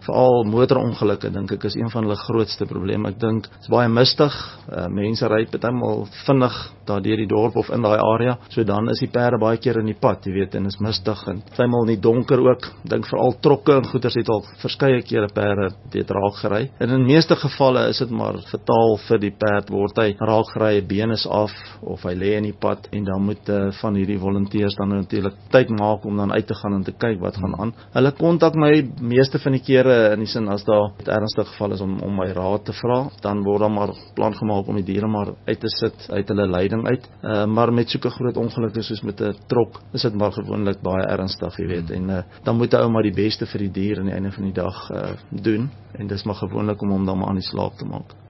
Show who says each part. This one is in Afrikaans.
Speaker 1: veral motorongelukke dink ek is een van hulle grootste probleme. Ek dink dit is baie mistig, mense ry partymal vinnig daar deur die dorp of in daai area, so dan is die perde baie keer in die pad, jy weet, en is mistig en partymal in die donker ook. Dink veral trokke en goeders het al verskeie kere perde weet raak gery. En in die meeste gevalle is dit maar fataal vir die perd, word hy raak gery, been is af of hy lê in die pad en dan moet van hierdie volunteers dan natuurlik tyd maak om dan uit te gaan en te kyk wat gaan aan. Hulle kontak my meeste van die kere in die sin as daar 'n ernstige geval is om my raad te vra, dan word daar maar plan gemaak om die diere maar uit te sit uit hulle leiding uit. Maar met soeke groot ongelukke soos met 'n trok is dit maar gewoonlik baie ernstig, jy weet, en dan moet 'n ou maar die beste vir die dier aan die einde van die dag doen en dis maar gewoonlik om hom dan maar aan die slaap te maak.